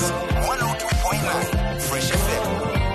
102.9 Fresh FM.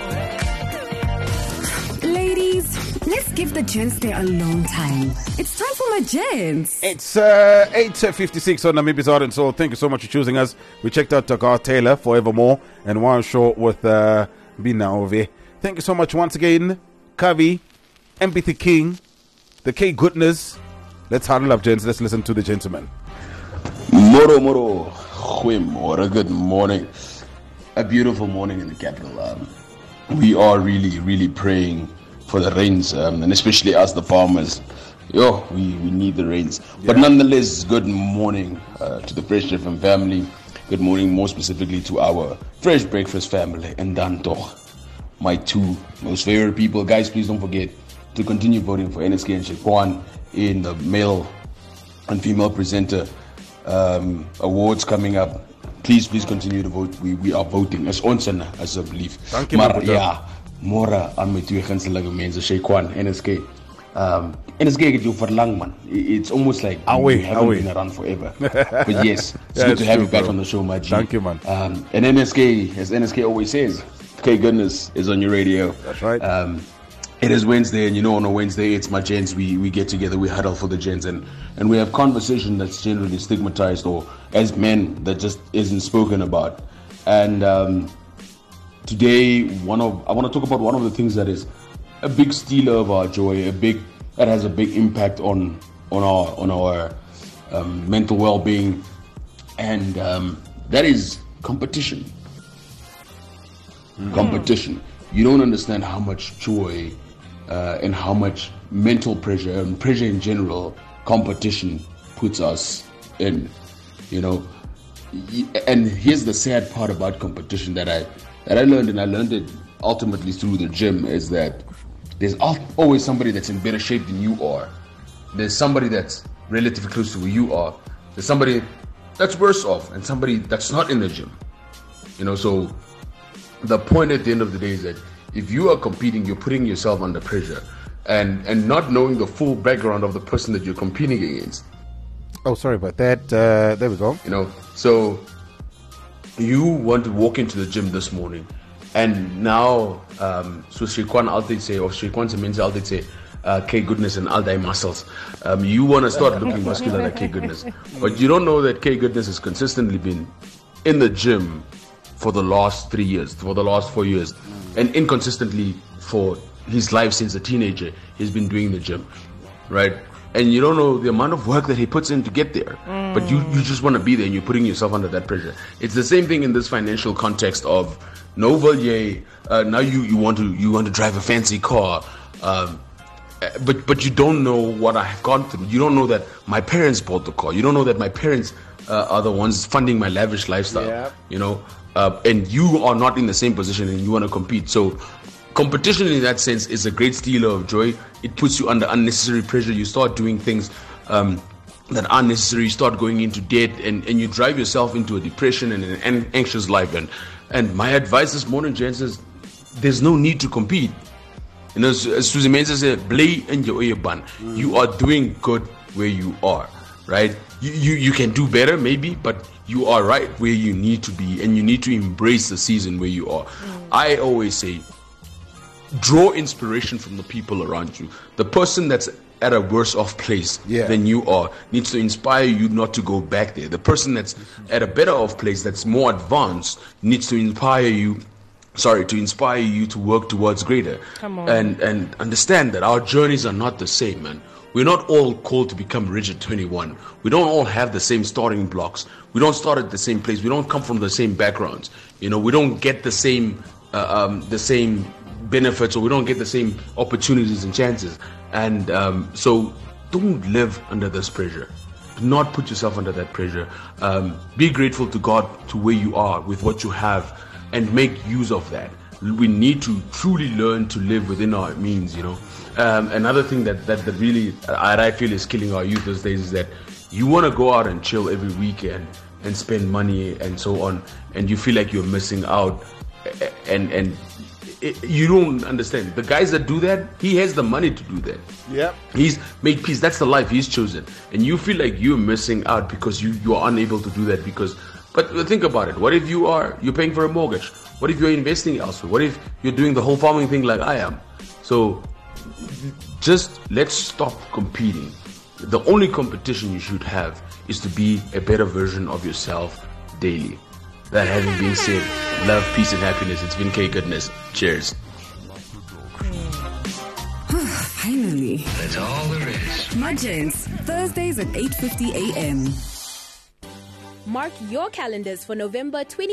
Ladies, let's give the gents their alone time. It's time for my gents. It's 8:56 on Namibi's Art and Soul. Thank you so much for choosing us. We checked out Takar Taylor, Forevermore, and one show with Bina Ove. Thank you so much once again, Kavi, Empathy King, the K Goodness. Let's huddle up, gents. Let's listen to the gentleman. Moro, what a good morning. A beautiful morning in the capital. We are really praying for the rains, and especially us, the farmers. We need the rains. Yeah. But nonetheless, good morning to the Fresh FM family. Good morning, more specifically, to our Fresh Breakfast family and Danto, my two most favorite people. Guys, please don't forget to continue voting for NSK and Shekwan in the male and female presenter awards coming up. Please continue to vote. We are voting as onsana, as I believe. Thank you, Mora ametu khanselaga menza Shekwan NSK. NSK get you for long, man. It's almost like we haven't been around forever. But yes, it's good to have you back on the show, my G. Thank you, man. And NSK, as NSK always says, K Goodness is on your radio. That's right. It is Wednesday, and on a Wednesday, it's my gents. We get together, we huddle for the gents, and we have conversation that's generally stigmatized, or as men, that just isn't spoken about. And today, I want to talk about one of the things that is a big stealer of our joy, that has a big impact on our mental well-being, and that is competition. Competition. You don't understand how much joy and how much mental pressure and pressure in general competition puts us in, And here's the sad part about competition that I learned, and I learned it ultimately through the gym, is that there's always somebody that's in better shape than you are. There's somebody that's relatively close to where you are. There's somebody that's worse off, and somebody that's not in the gym. So the point at the end of the day is that if you are competing, you're putting yourself under pressure, and not knowing the full background of the person that you're competing against. Oh, sorry about that. There we go. So you want to walk into the gym this morning, and now, so Shekwan altyd say, or Shekwan Semenza altyd say, K Goodness and Aldai muscles. You want to start looking muscular like K Goodness, but you don't know that K Goodness has consistently been in the gym for the last 3 years, for the last 4 years, and inconsistently for his life since a teenager, he's been doing the gym, right? And you don't know the amount of work that he puts in to get there, but you just want to be there, and you're putting yourself under that pressure. It's the same thing in this financial context of no Valier. Now you want to drive a fancy car, but you don't know what I have gone through. You don't know that my parents bought the car. You don't know that my parents are the ones funding my lavish lifestyle. Yeah. And you are not in the same position, and you want to compete. So competition in that sense is a great stealer of joy. It puts you under unnecessary pressure. You start doing things that are unnecessary. You start going into debt, and you drive yourself into a depression and an anxious life. And my advice this morning, gents, is there's no need to compete. As Susie Mensa said, play in your ear bun. You are doing good where you are, right? You can do better maybe, but you are right where you need to be, and you need to embrace the season where you are. I always say, draw inspiration from the people around you. The person that's at a worse off place than you are needs to inspire you not to go back there. The person that's at a better off place, that's more advanced, needs to inspire you to work towards greater. Come on. And understand that our journeys are not the same, man. We're not all called to become rich at 21. We don't all have the same starting blocks. We don't start at the same place. We don't come from the same backgrounds. We don't get the same benefits, or we don't get the same opportunities and chances. And so don't live under this pressure. Do not put yourself under that pressure. Be grateful to God to where you are with what you have, and make use of that. We need to truly learn to live within our means, Another thing that really I feel is killing our youth these days is that you want to go out and chill every weekend and spend money and so on, and you feel like you're missing out, and you don't understand. The guys that do that, he has the money to do that. Yeah, he's made peace. That's the life he's chosen, and you feel like you're missing out because you are unable to do that. But think about it. What if you're paying for a mortgage? What if you're investing elsewhere? What if you're doing the whole farming thing like I am? So just let's stop competing. The only competition you should have is to be a better version of yourself daily. That having been said, love, peace, and happiness. It's been K Goodness. Cheers. Finally. That's all there is. My Gents, Thursdays at 8:50 a.m. Mark your calendars for November 20.